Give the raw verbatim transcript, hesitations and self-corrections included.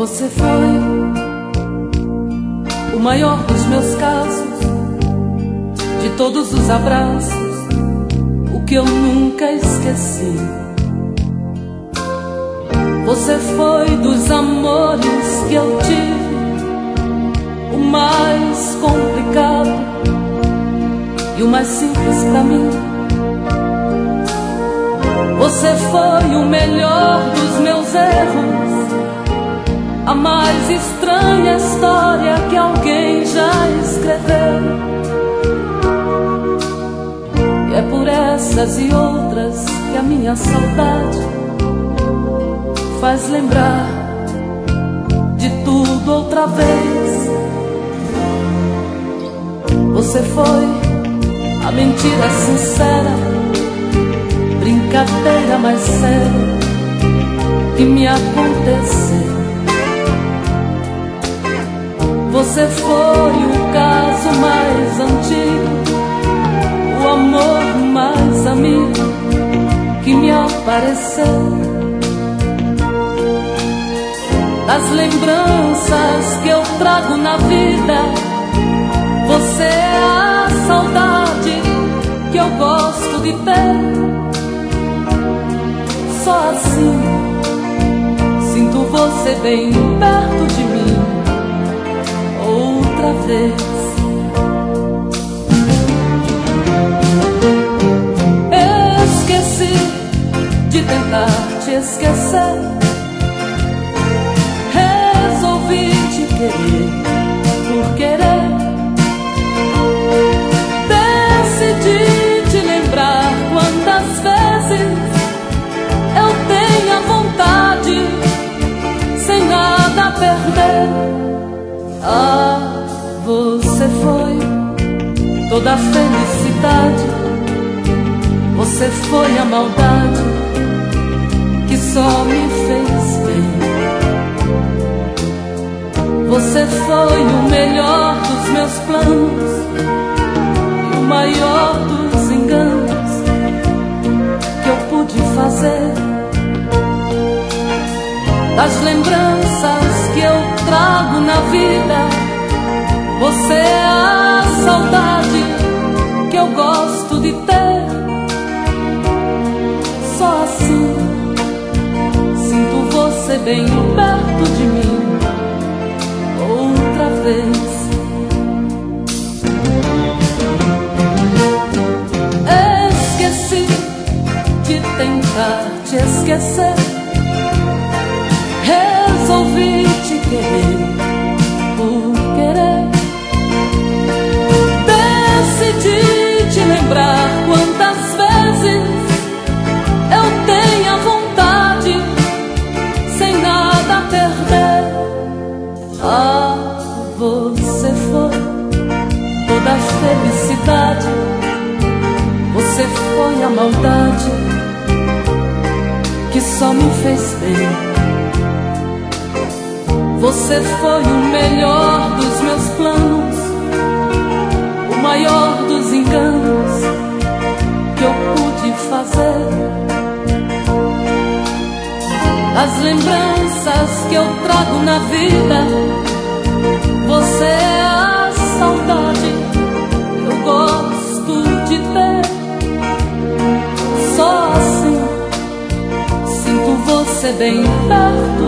Você foi o maior dos meus casos, de todos os abraços, o que eu nunca esqueci. Você foi dos amores que eu tive, o mais complicado e o mais simples pra mim. Você foi o melhor dos meus erros, a mais estranha história que alguém já escreveu. E é por essas e outras que a minha saudade faz lembrar de tudo outra vez. Você foi a mentira sincera, brincadeira mais séria que me aconteceu. Você foi o caso mais antigo, o amor mais amigo que me apareceu. Das lembranças que eu trago na vida, você é a saudade que eu gosto de ter. Só assim sinto você bem perto de mim outra vez. Esqueci de tentar te esquecer, resolvi te querer por querer. Decidi te lembrar quantas vezes eu tenho a vontade, sem nada a perder. Ah, você foi toda a felicidade, você foi a maldade que só me fez bem. Você foi o melhor dos meus planos, o maior dos enganos que eu pude fazer. Das lembranças que eu trago na vida, você é a saudade que eu gosto de ter. Só assim sinto você bem perto de mim outra vez. Esqueci de tentar te esquecer, resolvi te querer por querer. Decidi te lembrar quantas vezes eu tenho a vontade, sem nada a perder. Ah, você foi toda a felicidade, você foi a maldade que só me fez bem. Você foi o melhor dos meus planos, o maior dos enganos que eu pude fazer. As lembranças que eu trago na vida, você é a saudade que eu gosto de ter. Só assim sinto você bem perto